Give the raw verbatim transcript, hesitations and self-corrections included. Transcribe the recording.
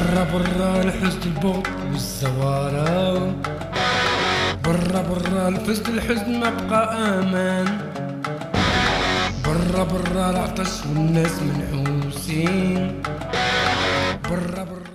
برا برا الحزن البغض والزوارة، برا برا الفزد الحزن ما بقى امان، برا برا العطش والناس منحوسين، برا برا